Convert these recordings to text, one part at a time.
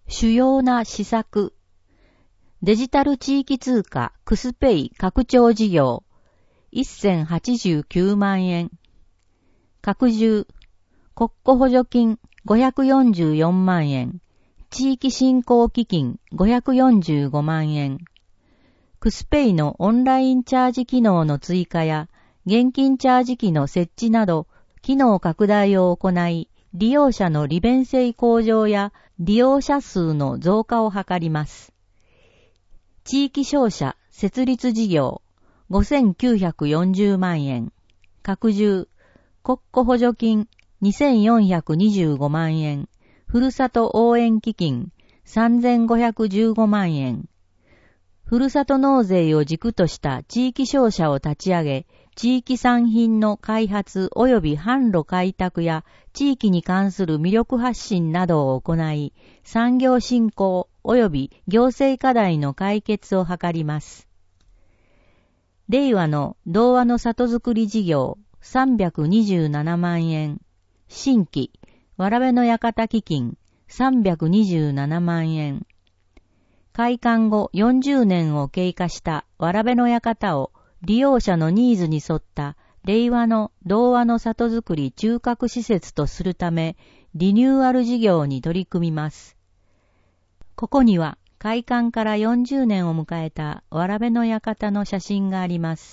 主要な施策。デジタル地域通貨クスペイ拡張事業。1089万円。拡充。国庫補助金544万円。地域振興基金545万円。クスペイのオンラインチャージ機能の追加や現金チャージ機の設置など機能拡大を行い、利用者の利便性向上や利用者数の増加を図ります。地域商社設立事業5940万円。拡充。国庫補助金2425万円。ふるさと応援基金3515万円。ふるさと納税を軸とした地域商社を立ち上げ、地域産品の開発及び販路開拓や地域に関する魅力発信などを行い、産業振興及び行政課題の解決を図ります。令和の童話の里づくり事業327万円。新規、わらべの館基金327万円。開館後40年を経過したわらべの館を利用者のニーズに沿った令和の童話の里づくり中核施設とするためリニューアル事業に取り組みます。ここには開館から40年を迎えたわらべの館の写真があります。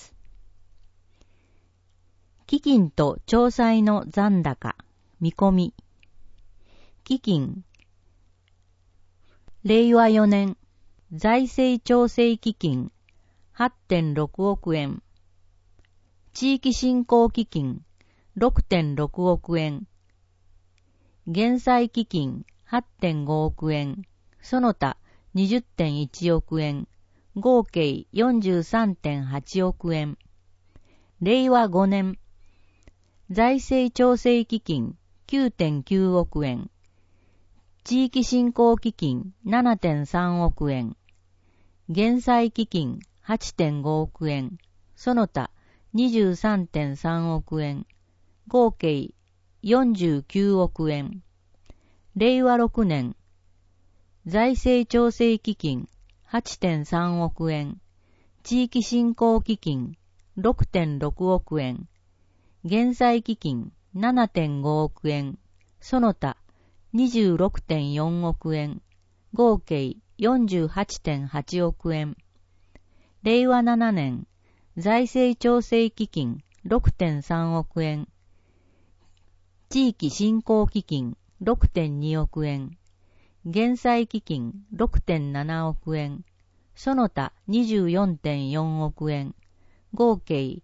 基金と調債の残高、見込み。基金。令和4年、財政調整基金 8.6 億円。地域振興基金 6.6 億円。減債基金 8.5 億円。その他 20.1 億円。合計 43.8 億円。令和5年、財政調整基金 9.9 億円。地域振興基金 7.3 億円。減債基金 8.5 億円。その他 23.3 億円。合計49億円。令和6年、財政調整基金 8.3 億円。地域振興基金 6.6 億円。減債基金 7.5 億円。その他 26.4 億円。合計 48.8 億円。令和7年、財政調整基金 6.3 億円。地域振興基金 6.2 億円。減債基金 6.7 億円。その他 24.4 億円。合計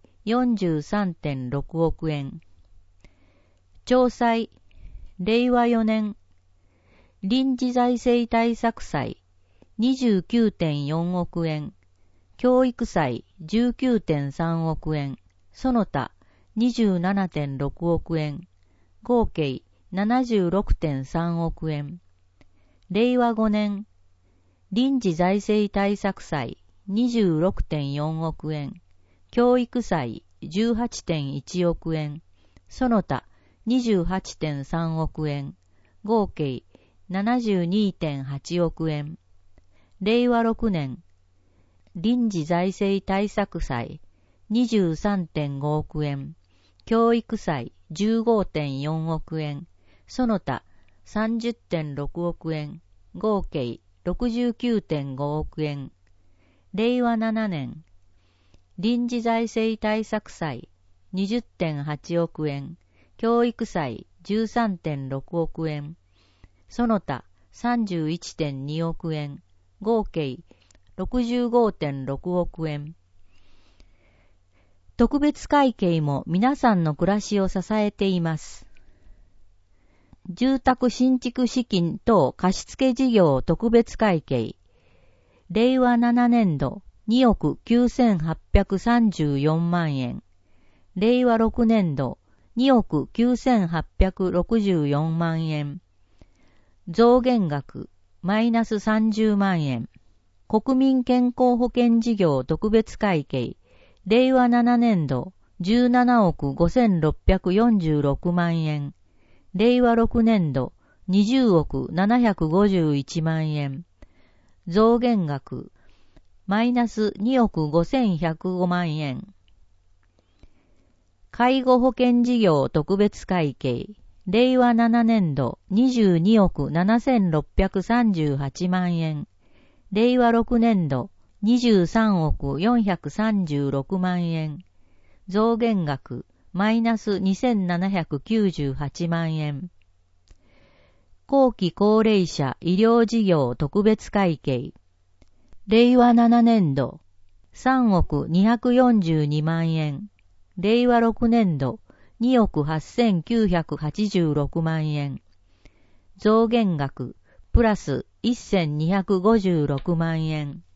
43.6 億円。調債、令和4年、臨時財政対策債 29.4 億円。教育債 19.3 億円。その他 27.6 億円。合計 76.3 億円。令和5年、臨時財政対策債 26.4 億円。教育債 18.1 億円。その他 28.3 億円。合計 72.8 億円。令和6年、臨時財政対策債 23.5 億円。教育債 15.4 億円。その他 30.6 億円。合計 69.5 億円。令和7年、臨時財政対策債 20.8 億円。教育債 13.6 億円。その他 31.2 億円。合計 65.6 億円。特別会計も皆さんの暮らしを支えています。住宅新築資金等貸付事業特別会計。令和7年度2億9834万円。令和6年度2億9864万円。増減額マイナス30万円。国民健康保険事業特別会計。令和7年度17億5646万円。令和6年度 20億751万円。増減額、マイナス2億5105万円。介護保険事業特別会計、令和7年度22億7638万円。令和6年度23億436万円。増減額、マイナス2798万円。後期高齢者医療事業特別会計。令和7年度3億242万円。令和6年度2億8986万円。増減額プラス1256万円。